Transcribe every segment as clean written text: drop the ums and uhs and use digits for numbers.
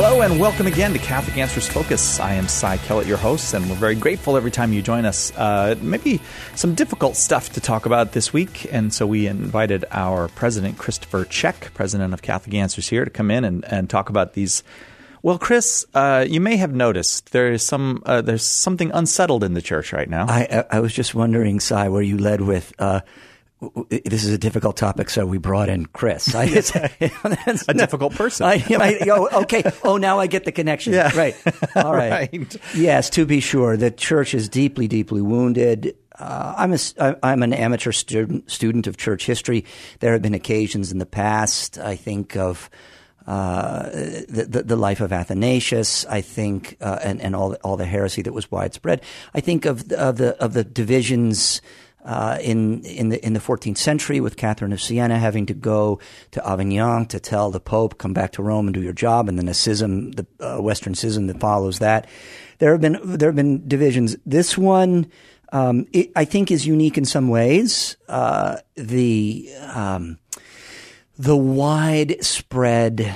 Hello and welcome again to Catholic Answers Focus. I am Cy Kellett, your host, and we're very grateful every time you join us. Maybe some difficult stuff to talk about this week, and so we invited our president, Christopher Check, president of Catholic Answers, here to come in and talk about these. Well, Chris, you may have noticed there's something unsettled in the church right now. I was just wondering, Cy, where you led with. This is a difficult topic, so we brought in Chris. A difficult person. Okay. Oh, now I get the connection. Yeah. Right. All right. Right. Yes, to be sure, the church is deeply, deeply wounded. I'm an amateur student of church history. There have been occasions in the past, I think, of the life of Athanasius. I think, and all the heresy that was widespread. I think of the divisions. In the 14th century, with Catherine of Siena having to go to Avignon to tell the Pope, come back to Rome and do your job, and then the schism, the Western schism that follows that. There have been divisions. This one, I think, is unique in some ways. The widespread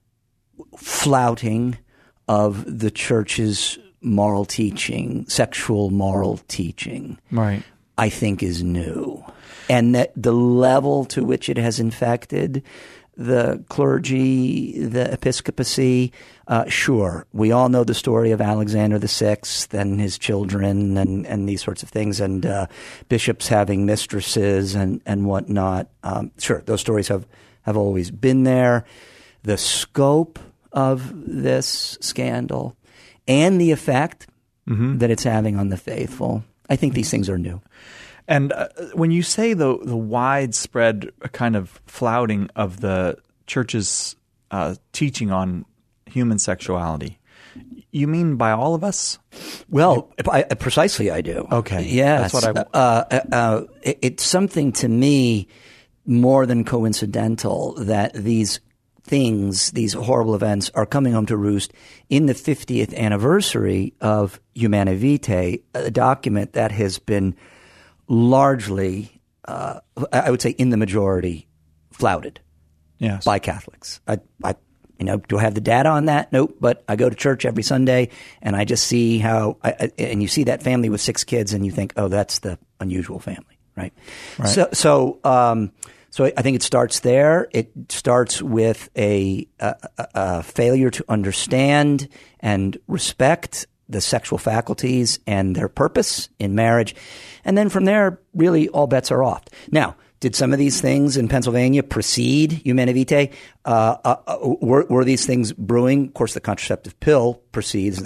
flouting of the church's moral teaching, sexual moral teaching. Right. I think is new. And that the level to which it has infected the clergy, the episcopacy, sure. We all know the story of Alexander VI and his children and these sorts of things, and bishops having mistresses and whatnot. Sure, those stories have always been there. The scope of this scandal and the effect that it's having on the faithful, I think these things are new. And when you say the widespread kind of flouting of the church's teaching on human sexuality, you mean by all of us? Well, precisely I do. Okay. Yes. That's what it's something to me more than coincidental that these things, these horrible events, are coming home to roost in the 50th anniversary of Humanae Vitae, a document that has been largely, I would say in the majority, flouted by Catholics. Do I have the data on that? Nope. But I go to church every Sunday, and I just see how, and you see that family with 6 kids, and you think, oh, that's the unusual family, right? So I think it starts there. It starts with a failure to understand and respect the sexual faculties and their purpose in marriage. And then from there, really all bets are off. Now, did some of these things in Pennsylvania precede Humanae Vitae? Were these things brewing? Of course, the contraceptive pill precedes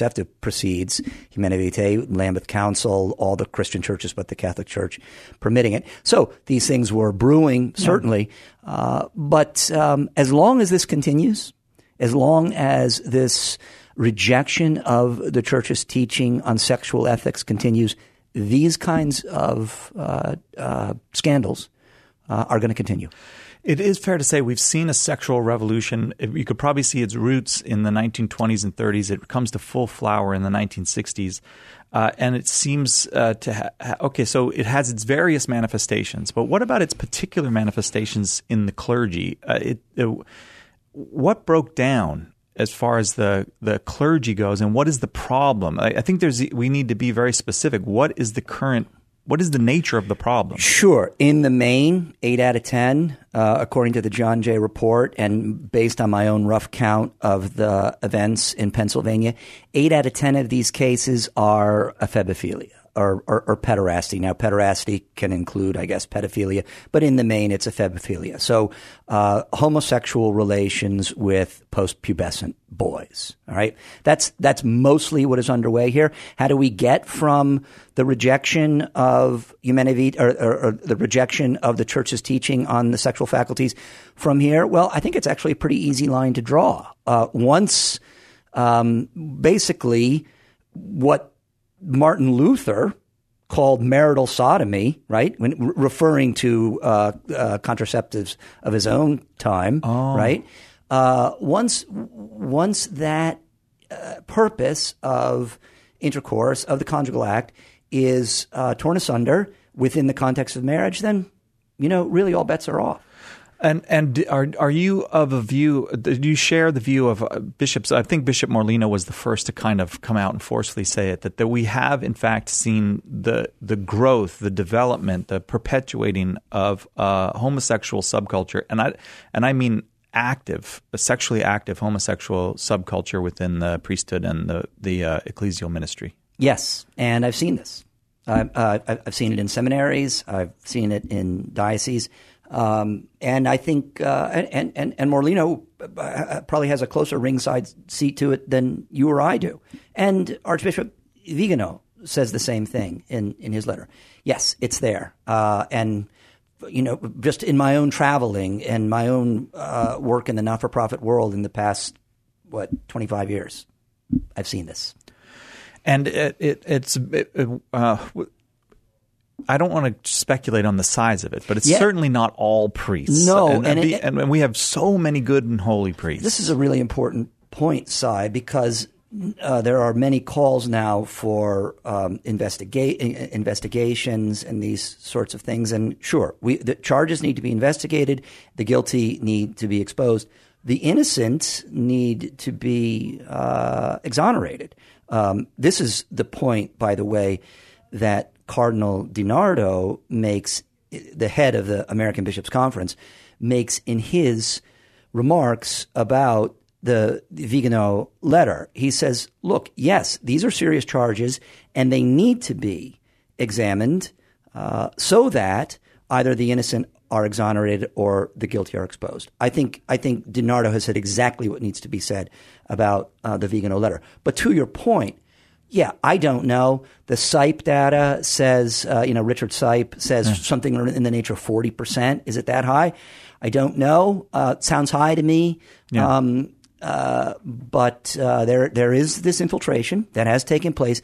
Humanae Vitae, Lambeth Council, all the Christian churches but the Catholic Church permitting it. So these things were brewing, certainly. But as long as this continues, as long as this rejection of the church's teaching on sexual ethics continues, these kinds of scandals are going to continue. It is fair to say we've seen a sexual revolution. You could probably see its roots in the 1920s and 30s. It comes to full flower in the 1960s. And it seems to so it has its various manifestations. But what about its particular manifestations in the clergy? What broke down as far as the clergy goes, and what is the problem? I think we need to be very specific. What is the nature of the problem? Sure. In the main, 8 out of 10, according to the John Jay report, and based on my own rough count of the events in Pennsylvania, 8 out of 10 of these cases are ephebophilia or pederasty. Now, pederasty can include, I guess, pedophilia, but in the main, it's ephebophilia. So homosexual relations with post-pubescent boys. All right, that's mostly what is underway here. How do we get from the rejection of Humanae Vitae or the rejection of the church's teaching on the sexual faculties from here? Well, I think it's actually a pretty easy line to draw. Once basically what Martin Luther called marital sodomy, right? When referring to contraceptives of his own time, right? Once that purpose of intercourse, of the conjugal act, is torn asunder within the context of marriage, then really all bets are off. And are you of a view? Do you share the view of bishops? I think Bishop Morlino was the first to kind of come out and forcefully say it, that we have in fact seen the growth, the development, the perpetuating of homosexual subculture, and I mean active, sexually active homosexual subculture within the priesthood and the ecclesial ministry. Yes, and I've seen this. I've seen it in seminaries. I've seen it in dioceses. And I think and Morlino probably has a closer ringside seat to it than you or I do. And Archbishop Vigano says the same thing in his letter. Yes, it's there. And just in my own traveling and my own work in the not-for-profit world in the past 25 years, I've seen this. And I don't want to speculate on the size of it, but it's certainly not all priests. No, and we have so many good and holy priests. This is a really important point, Si, because there are many calls now for investigations and these sorts of things. And sure, the charges need to be investigated. The guilty need to be exposed. The innocent need to be exonerated. This is the point, by the way, that Cardinal DiNardo makes, the head of the American Bishops' Conference, makes in his remarks about the Vigano letter. He says, look, yes, these are serious charges, and they need to be examined so that either the innocent are exonerated or the guilty are exposed. I think DiNardo has said exactly what needs to be said about the Vigano letter. But to your point, yeah, I don't know. The SIPE data says, Richard SIPE says something in the nature of 40%. Is it that high? I don't know. It sounds high to me. Yeah. But there is this infiltration that has taken place,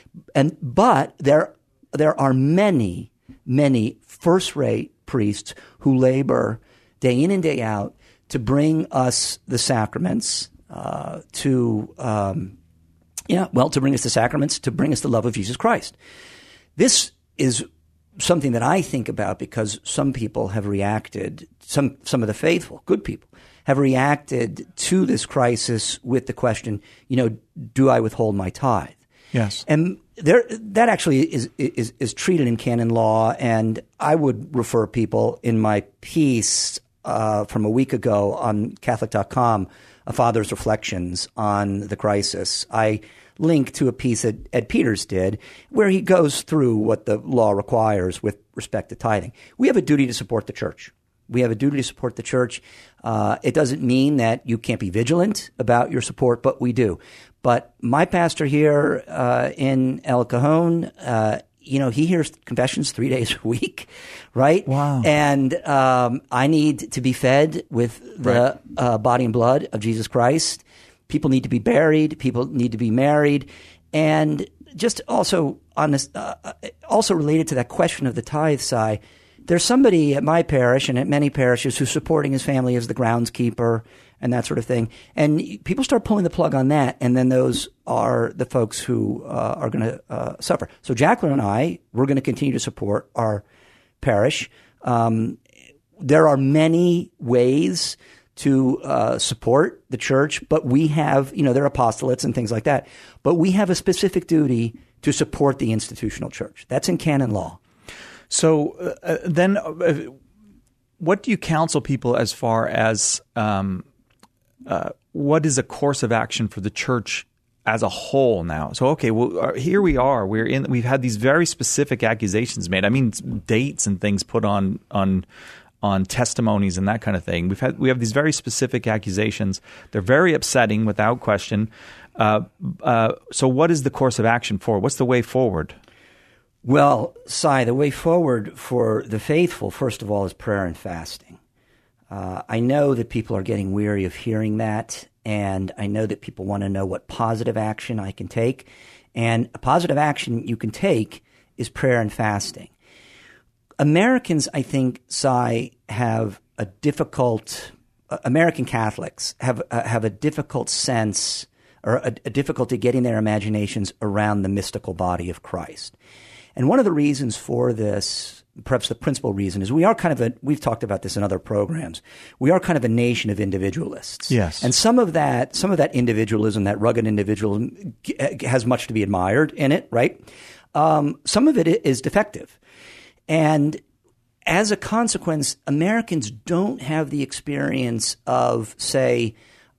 but there are many first-rate priests who labor day in and day out to bring us the sacraments, to bring us the sacraments, to bring us the love of Jesus Christ. This is something that I think about because some people have reacted, some of the faithful, good people, have reacted to this crisis with the question, do I withhold my tithe? Yes. And that actually is treated in canon law, and I would refer people in my piece from a week ago on Catholic.com, A Father's Reflections on the Crisis. I link to a piece that Ed Peters did where he goes through what the law requires with respect to tithing. We have a duty to support the church. We have a duty to support the church. It doesn't mean that you can't be vigilant about your support, but we do. But my pastor here in El Cajon, he hears confessions 3 days a week, right? Wow. And I need to be fed with the body and blood of Jesus Christ. People need to be buried. People need to be married. And just also on this, also related to that question of the tithe side, there's somebody at my parish and at many parishes who's supporting his family as the groundskeeper and that sort of thing. And people start pulling the plug on that, and then those are the folks who are going to suffer. So Jacqueline and I, we're going to continue to support our parish. There are many ways to support the church, but we have, there are apostolates and things like that. But we have a specific duty to support the institutional church. That's in canon law. So then what do you counsel people as far as what is a course of action for the church as a whole now? So, okay, well, here we are. We've had these very specific accusations made. I mean, dates and things put on testimonies and that kind of thing. We have these very specific accusations. They're very upsetting, without question. So what is the course of action for? What's the way forward? Well, Si, the way forward for the faithful, first of all, is prayer and fasting. I know that people are getting weary of hearing that, and I know that people want to know what positive action I can take. And a positive action you can take is prayer and fasting. Americans, I think, Si, have a difficult American Catholics have a difficult sense or a difficulty getting their imaginations around the mystical body of Christ. And one of the reasons for this perhaps the principal reason is we are kind of we've talked about this in other programs. We are kind of a nation of individualists. Yes. And some of that individualism, that rugged individualism has much to be admired in it, right? Some of it is defective. And as a consequence, Americans don't have the experience of, say,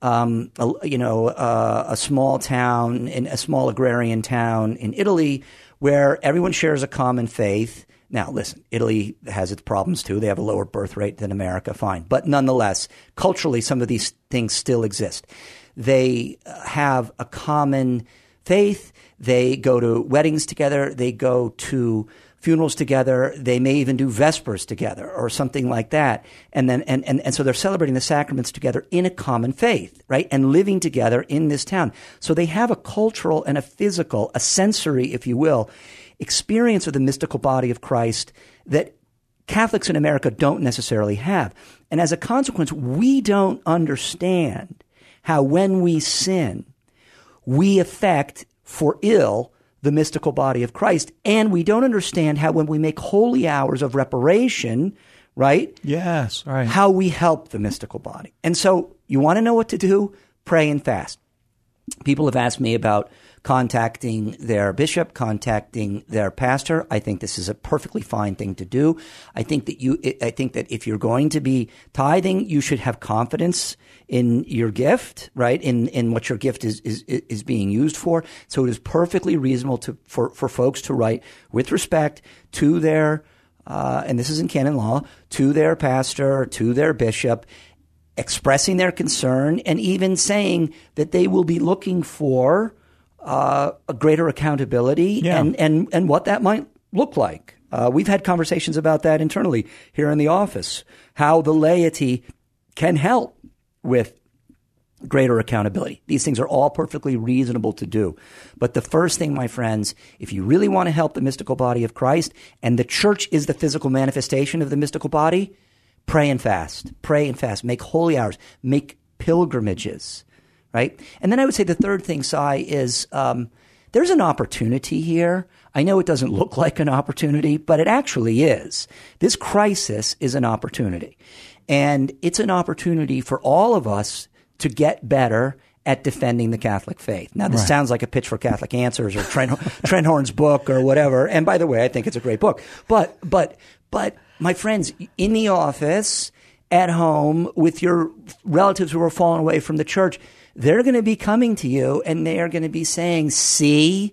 a small town, in a small agrarian town in Italy where everyone shares a common faith. Now, listen, Italy has its problems too. They have a lower birth rate than America, fine. But nonetheless, culturally, some of these things still exist. They have a common faith. They go to weddings together. They go to funerals together. They may even do Vespers together or something like that. And then, and so they're celebrating the sacraments together in a common faith, right? And living together in this town. So they have a cultural and a physical, a sensory, if you will, experience of the mystical body of Christ that Catholics in America don't necessarily have. And as a consequence, we don't understand how when we sin, we affect for ill the mystical body of Christ. And we don't understand how when we make holy hours of reparation, right? Yes, right. How we help the mystical body. And so you want to know what to do? Pray and fast. People have asked me about contacting their bishop, contacting their pastor. I think this is a perfectly fine thing to do. I think that if you're going to be tithing, you should have confidence in your gift, right? In what your gift is being used for. So it is perfectly reasonable for folks to write with respect to their, and this is in canon law, to their pastor, to their bishop, expressing their concern and even saying that they will be looking for a greater accountability and what that might look like. We've had conversations about that internally here in the office, how the laity can help with greater accountability. These things are all perfectly reasonable to do. But the first thing, my friends, if you really want to help the mystical body of Christ, and the church is the physical manifestation of the mystical body, pray and fast. Pray and fast. Make holy hours. Make pilgrimages. Right? And then I would say the third thing, Cy, is there's an opportunity here. I know it doesn't look like an opportunity, but it actually is. This crisis is an opportunity. And it's an opportunity for all of us to get better at defending the Catholic faith. Now, this sounds like a pitch for Catholic Answers or Trent Horn's book or whatever. And by the way, I think it's a great book. But my friends, in the office, at home, with your relatives who are fallen away from the church, they're going to be coming to you and they are going to be saying, see,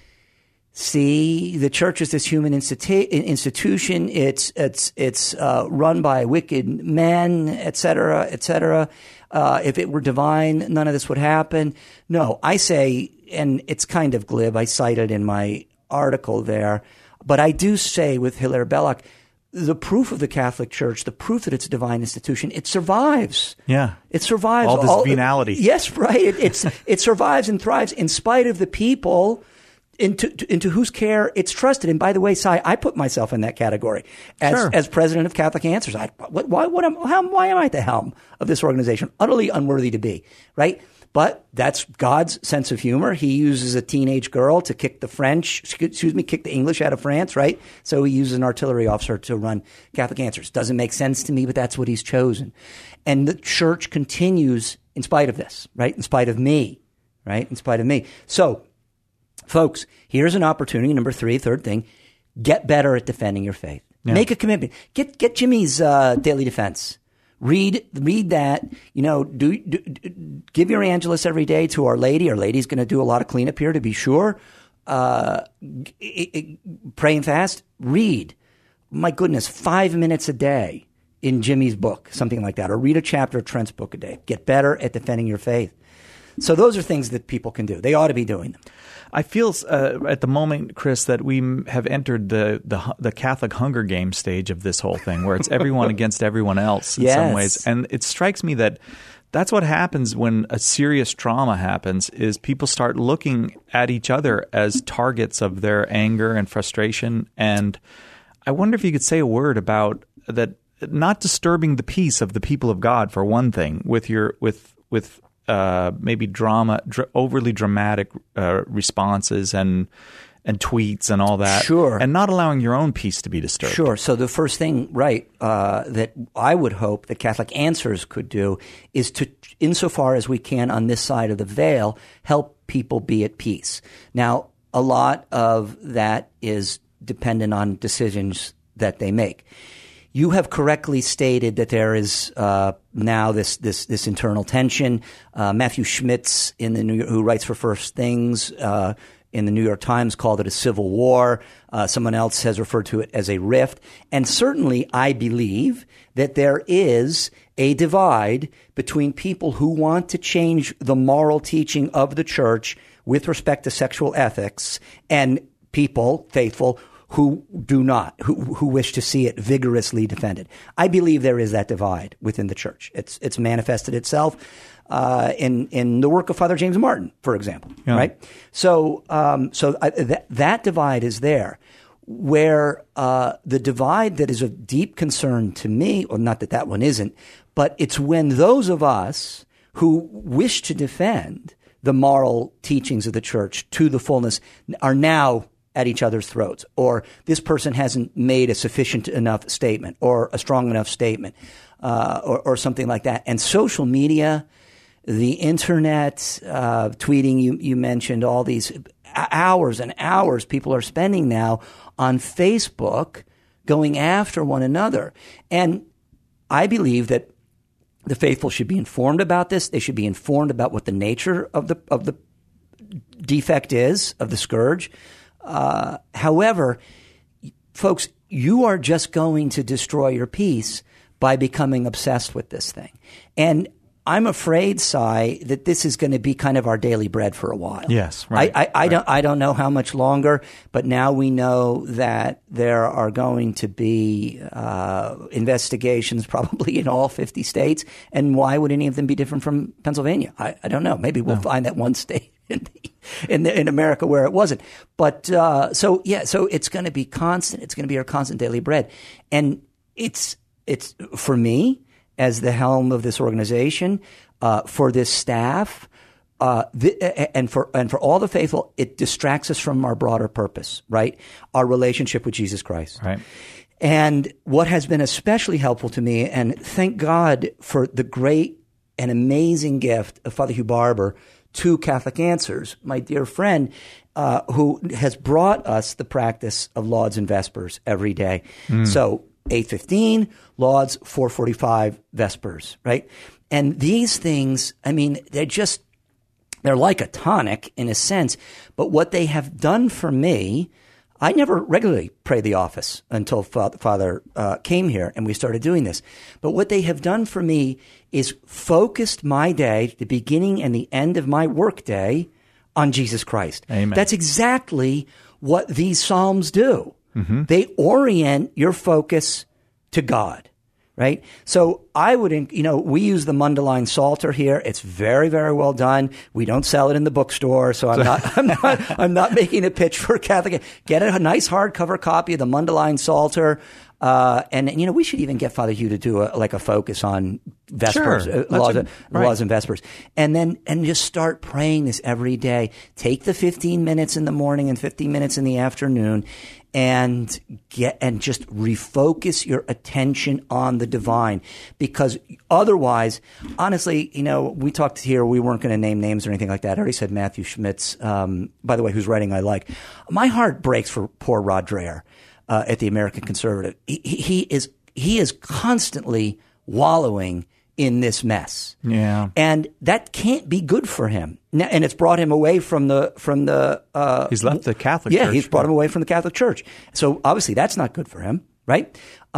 the church is this human institution. It's run by wicked men, et cetera, et cetera. If it were divine, none of this would happen. No, I say, and it's kind of glib, I cited in my article there, but I do say with Hilaire Belloc, the proof of the Catholic Church, the proof that it's a divine institution, it survives. Yeah. It survives. All this venality. Yes, right. It survives and thrives in spite of the people into whose care it's trusted. And by the way, Cy, I put myself in that category as president of Catholic Answers. Why am I at the helm of this organization? Utterly unworthy to be, right? But that's God's sense of humor. He uses a teenage girl to kick the English out of France, right? So he uses an artillery officer to run Catholic Answers. Doesn't make sense to me, but that's what he's chosen. And the church continues in spite of this, right? In spite of me, right? In spite of me. So, folks, here's an opportunity. Number three, third thing, get better at defending your faith. Yeah. Make a commitment. Get Jimmy's Daily Defense. Read that, give your Angelus every day to Our Lady. Our Lady's going to do a lot of cleanup here, to be sure. Pray and fast. Read. My goodness, 5 minutes a day in Jimmy's book, something like that. Or read a chapter of Trent's book a day. Get better at defending your faith. So those are things that people can do. They ought to be doing them. I feel at the moment, Chris, that we have entered the Catholic Hunger Games stage of this whole thing, where it's everyone against everyone else in some ways. And it strikes me that that's what happens when a serious trauma happens, is people start looking at each other as targets of their anger and frustration. And I wonder if you could say a word about that, not disturbing the peace of the people of God, for one thing, with maybe overly dramatic responses and and tweets and all that. Sure. And not allowing your own peace to be disturbed. Sure. So the first thing, right, that I would hope that Catholic Answers could do is to, insofar as we can on this side of the veil, help people be at peace. Now, a lot of that is dependent on decisions that they make. You have correctly stated that there is now this internal tension. Matthew Schmitz who writes for First Things in the New York Times called it a civil war. Someone else has referred to it as a rift. And certainly I believe that there is a divide between people who want to change the moral teaching of the church with respect to sexual ethics and people, faithful, who do not, who wish to see it vigorously defended. I believe there is that divide within the church. It's manifested itself in the work of Father James Martin, for example, right? So that divide is there. Where the divide that is of deep concern to me, or not that one isn't, but it's when those of us who wish to defend the moral teachings of the church to the fullness are now at each other's throats, or this person hasn't made a sufficient enough statement or a strong enough statement, or something like that. And social media, the internet, tweeting, you mentioned all these hours and hours people are spending now on Facebook going after one another. And I believe that the faithful should be informed about this. They should be informed about what the nature of the defect is, of the scourge. However, folks, you are just going to destroy your peace by becoming obsessed with this thing. And I'm afraid, Cy, that this is going to be kind of our daily bread for a while. Yes, right. I don't know how much longer, but now we know that there are going to be investigations probably in all 50 states. And why would any of them be different from Pennsylvania? I don't know. Maybe we'll find that one state in America where it wasn't. But so it's going to be constant. It's going to be our constant daily bread. And it's for me, as the helm of this organization, for this staff, and for all the faithful, it distracts us from our broader purpose, right? Our relationship with Jesus Christ. Right. And what has been especially helpful to me, and thank God for the great and amazing gift of Father Hugh Barber to Catholic Answers, my dear friend, who has brought us the practice of Lauds and Vespers every day. So 8:15, Lauds, 4:45, Vespers, right? And these things, I mean, they're like a tonic in a sense, but what they have done for me, I never regularly pray the office until Father came here and we started doing this. But what they have done for me is focused my day, the beginning and the end of my work day, on Jesus Christ. Amen. That's exactly what these Psalms do. Mm-hmm. They orient your focus to God, right? So I would, we use the Mundelein Psalter here. It's very, very well done. We don't sell it in the bookstore, so I'm not making a pitch for Catholic. Get a nice hardcover copy of the Mundelein Psalter. And we should even get Father Hugh to do a focus on Vespers, sure. Laws and Vespers, and just start praying this every day. Take the 15 minutes in the morning and 15 minutes in the afternoon, and just refocus your attention on the divine, because otherwise, honestly, we talked here. We weren't going to name names or anything like that. I already said Matthew Schmitz, by the way, whose writing I like. My heart breaks for poor Rod Dreher. At the American Conservative, he is constantly wallowing in this mess. Yeah, and that can't be good for him. Now, and it's brought him away from the. He's left the Catholic Church. Yeah, he's brought him away from the Catholic Church. So obviously that's not good for him, right?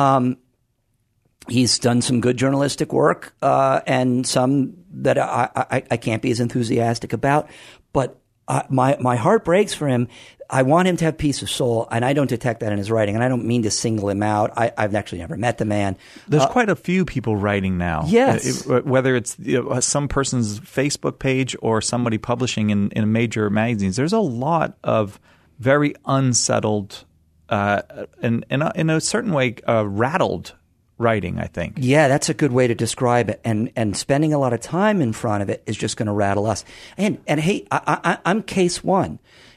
He's done some good journalistic work, and some that I can't be as enthusiastic about, but my heart breaks for him. I want him to have peace of soul, and I don't detect that in his writing, and I don't mean to single him out. I've actually never met the man. There's quite a few people writing now. Yes. Whether it's some person's Facebook page or somebody publishing in major magazines, there's a lot of very unsettled, and in a certain way, rattled writing, I think. Yeah, that's a good way to describe it. And spending a lot of time in front of it is just going to rattle us. And hey, I'm case one.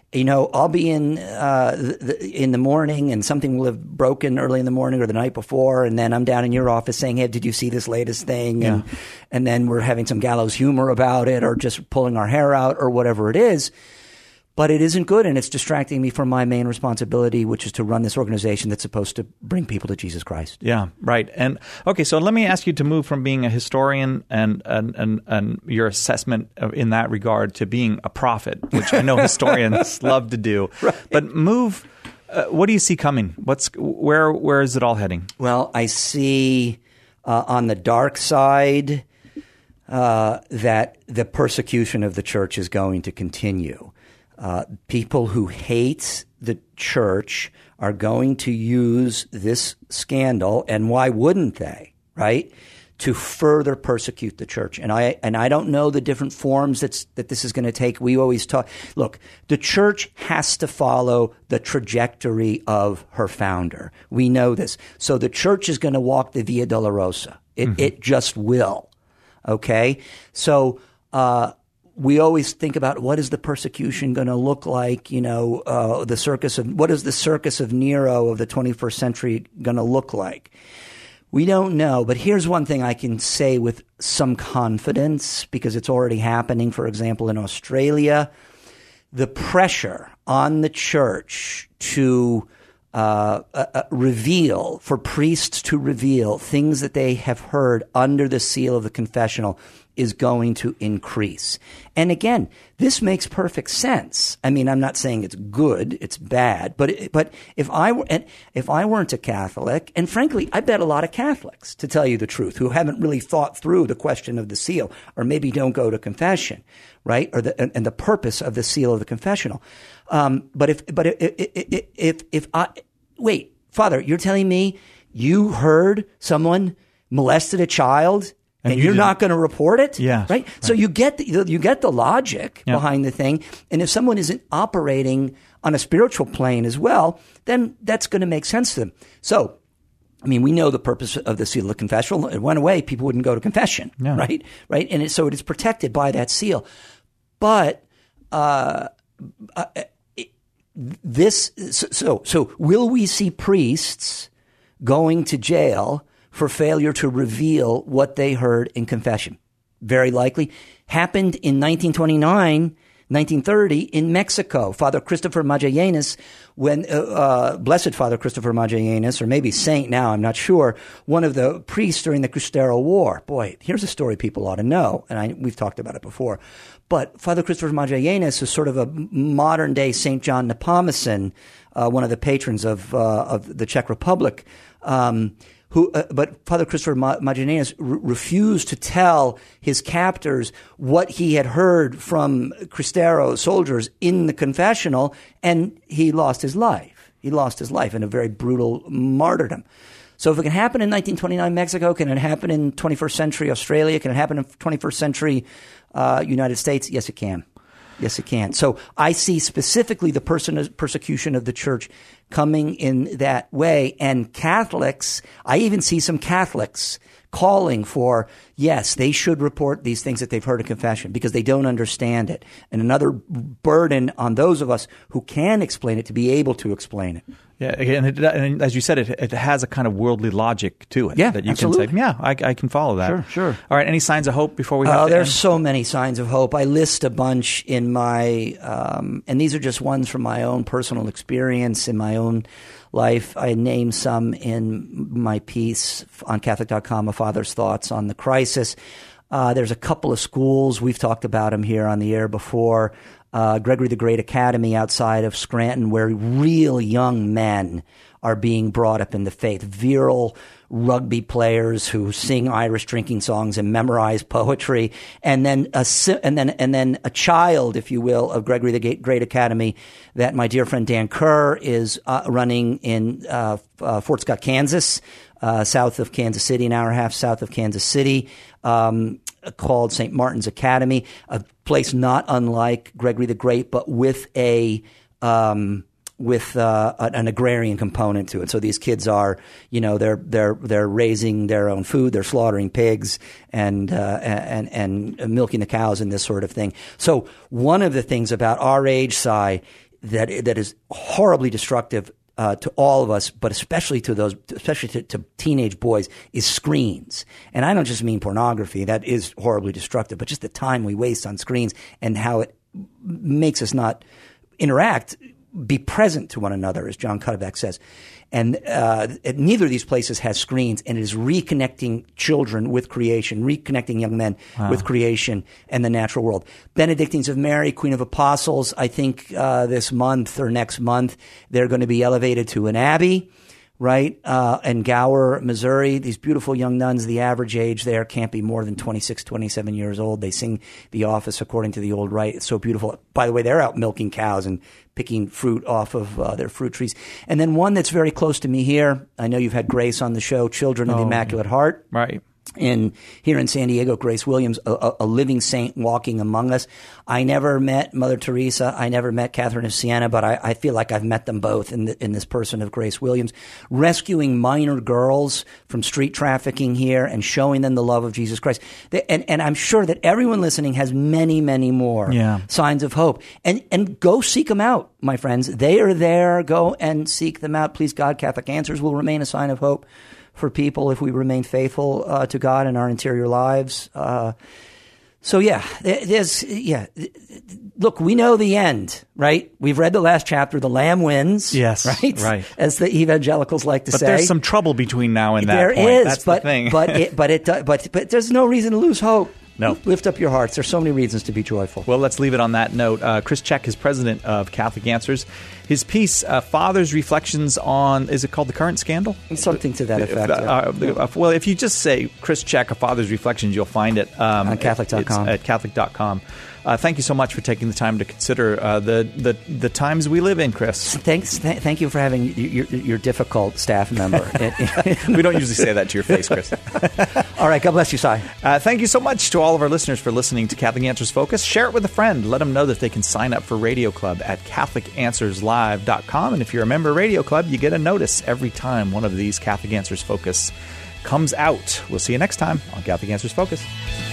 I'll be in the morning and something will have broken early in the morning or the night before, and then I'm down in your office saying, hey, did you see this latest thing? Yeah. And then we're having some gallows humor about it or just pulling our hair out or whatever it is. But it isn't good, and it's distracting me from my main responsibility, which is to run this organization that's supposed to bring people to Jesus Christ. Yeah, right. And okay, so let me ask you to move from being a historian and your assessment in that regard to being a prophet, which I know historians love to do. Right. But move. What do you see coming? Where is it all heading? Well, I see on the dark side that the persecution of the church is going to continue. People who hate the church are going to use this scandal, and why wouldn't they, right, to further persecute the church. And I don't know the different forms that this is going to take. We always talk, look, the church has to follow the trajectory of her founder. We know this. So the church is going to walk the Via Dolorosa. It just will. Okay? So, we always think about what is the persecution going to look like, what is the circus of Nero of the 21st century going to look like? We don't know, but here's one thing I can say with some confidence because it's already happening, for example, in Australia. The pressure on the church to for priests to reveal things that they have heard under the seal of the confessional is going to increase. And again, this makes perfect sense. I mean, I'm not saying it's good, it's bad, but if I weren't a Catholic, and frankly, I bet a lot of Catholics, to tell you the truth, who haven't really thought through the question of the seal, or maybe don't go to confession, right? Or the purpose of the seal of the confessional. Wait, Father, you're telling me you heard someone molested a child and you're not going to report it? Yeah. Right? So you get the logic behind the thing. And if someone isn't operating on a spiritual plane as well, then that's going to make sense to them. So, I mean, we know the purpose of the seal of the confessional. It went away. People wouldn't go to confession, right? Right? And so it is protected by that seal. But so will we see priests going to jail for failure to reveal what they heard in confession? Very likely. Happened in 1929, 1930 in Mexico. Father Christopher Magallanes, when Blessed Father Christopher Magallanes, or maybe saint now, I'm not sure, one of the priests during the Cristero War. Boy, here's a story people ought to know, and we've talked about it before. But Father Christopher Magallanes is sort of a modern-day St. John Nepomucen, one of the patrons of the Czech Republic, but Father Christopher Magallanes refused to tell his captors what he had heard from Cristero soldiers in the confessional, and he lost his life. He lost his life in a very brutal martyrdom. So if it can happen in 1929 Mexico, can it happen in 21st century Australia? Can it happen in 21st century United States? Yes, it can. Yes, it can. So I see specifically the persecution of the church coming in that way. And Catholics, I even see some Catholics calling for, yes, they should report these things that they've heard in confession because they don't understand it. And another burden on those of us who can explain it to be able to explain it. Yeah, and as you said, it has a kind of worldly logic to it. Yeah, that you absolutely. can say, I can follow that. Sure. All right, any signs of hope before we have to there's end? so many signs of hope. I list a bunch in my, and these are just ones from my own personal experience in my own life. I name some in my piece on Catholic.com, A Father's Thoughts on the Crisis. There's a couple of schools. We've talked about them here on the air before. Gregory the Great Academy outside of Scranton, where real young men are being brought up in the faith. Virile rugby players who sing Irish drinking songs and memorize poetry, and then a child, if you will, of Gregory the Great Academy that my dear friend Dan Kerr is running in Fort Scott, Kansas, south of Kansas City, an hour and a half south of Kansas City. Called St. Martin's Academy, a place not unlike Gregory the Great, but with an agrarian component to it. So these kids are, they're raising their own food, they're slaughtering pigs and milking the cows and this sort of thing. So one of the things about our age, Si, that is horribly destructive to all of us, but especially to teenage boys, is screens. And I don't just mean pornography. That is horribly destructive, but just the time we waste on screens and how it makes us not interact, be present to one another, as John Cuddeback says. And neither of these places has screens, and it is reconnecting children with creation, reconnecting young men with creation and the natural world. Benedictines of Mary, Queen of Apostles, I think this month or next month, they're going to be elevated to an abbey, right? In Gower, Missouri, these beautiful young nuns, the average age there can't be more than 26, 27 years old. They sing the office according to the old rite. It's so beautiful. By the way, they're out milking cows and picking fruit off of their fruit trees. And then one that's very close to me here, I know you've had Grace on the show, Children of the Immaculate Heart. Right. Here in San Diego, Grace Williams, a living saint walking among us. I never met Mother Teresa. I never met Catherine of Siena, but I feel like I've met them both in this person of Grace Williams, rescuing minor girls from street trafficking here and showing them the love of Jesus Christ. And I'm sure that everyone listening has many, many more signs of hope. And go seek them out, my friends. They are there. Go and seek them out. Please God, Catholic Answers will remain a sign of hope for people if we remain faithful to God in our interior lives. Look, we know the end, right? We've read the last chapter. The Lamb wins. Yes, right. As the evangelicals like to say. But there's some trouble between now and that point. There is, that's the thing. but there's no reason to lose hope. No. Lift up your hearts. There's so many reasons to be joyful. Well, let's leave it on that note. Chris Check is president of Catholic Answers. His piece, Father's Reflections on, is it called The Current Scandal? Something to that effect. Well, if you just say Chris Check, A Father's Reflections, you'll find it. On Catholic.com. It's at Catholic.com. Thank you so much for taking the time to consider the times we live in, Chris. Thank you for having your difficult staff member. We don't usually say that to your face, Chris. All right. God bless you, Si. Thank you so much to all of our listeners for listening to Catholic Answers Focus. Share it with a friend. Let them know that they can sign up for Radio Club at CatholicAnswersLive.com. And if you're a member of Radio Club, you get a notice every time one of these Catholic Answers Focus comes out. We'll see you next time on Catholic Answers Focus.